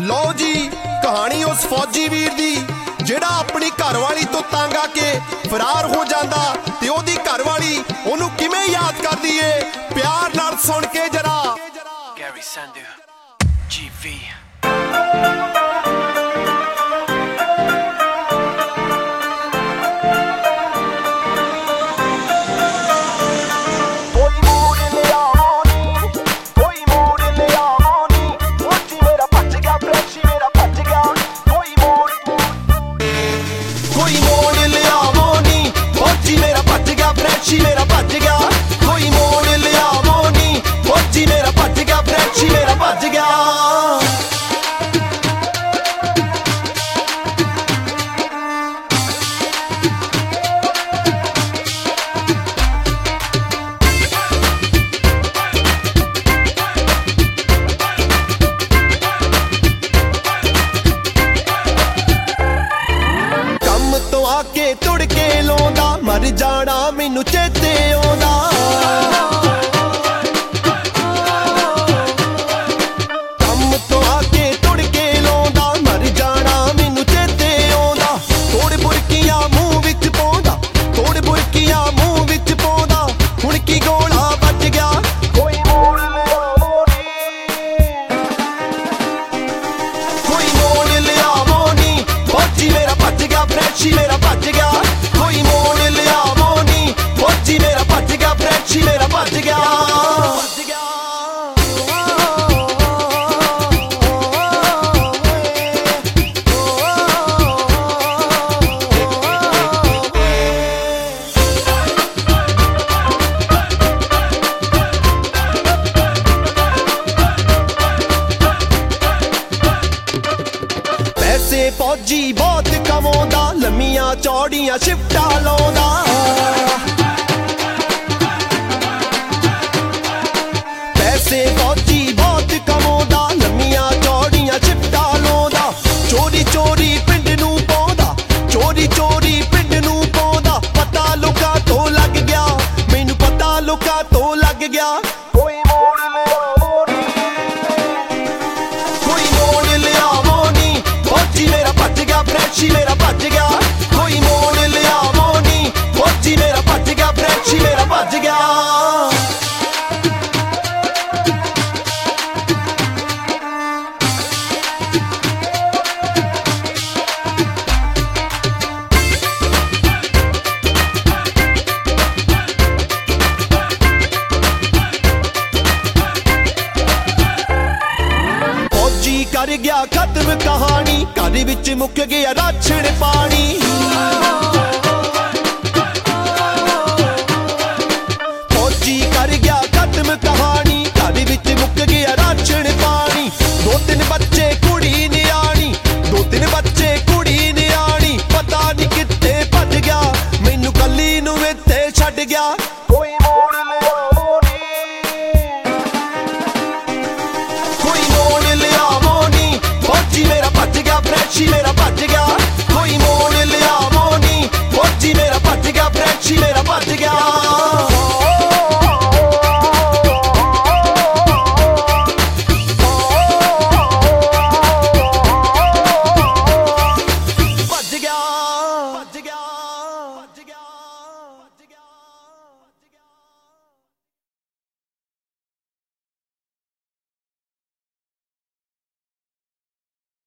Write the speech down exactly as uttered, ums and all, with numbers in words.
लो जी कहानी उस फौजी वीर दी जेड़ा अपनी घरवाली तो तंग आके फरार हो जांदा ते ओदी घरवाली ओनू किवें याद करदी है प्यार नाल सुन के जरा। Gary Sandhu, G V फ्रैशी मेरा भज गया कोई मोड़ लिया वो नी फौजी मेरा भज गया फ्रैशी मेरा भज गया। कम तो आके तुड़ के लौंदा मर जाना मैनू चेते आउंदा कम तो आके तुड़ के लौंदा मर जाना मैनू चेते आउंदा थोड़े बुरकियां मूंह विच पाउंदा थोड़े बुरकियां मूंह विच पाउंदा हुण की गोला बच गया कोई मोड़ लिया कोई मोड़ लिया वो नी फौजी मेरा भज गया फ्रैशी मेरा भज गया कोई मोड़ लिया वो नी फौजी मेरा भज गया फ्रैशी मेरा भज गया। पैसे फौजी बहुत कमाउंदा लम्मियां चौड़ियां शिफ्टां लाउंदा पैसे फौजी बहुत कमाउंदा लम्मियां चौड़ियां शिफ्टां लाउंदा चोरी चोरी पिंड नू पाउंदा चोरी चोरी पिंड नू पाउंदा पता लोकां तो लग गया मैनू पता लोकां तो लग गया कोई मोड़ लिया वो नी कोई मोड़ लिया वो नी फौजी मेरा भज गया फ्रैशी मेरा भज गया कोई मोड़ लिया वो नी फौजी मेरा भज गया फ्रैशी मेरा भज गया। कर गया खत्म कहानी घर विच मुक गया राछड़ पानी।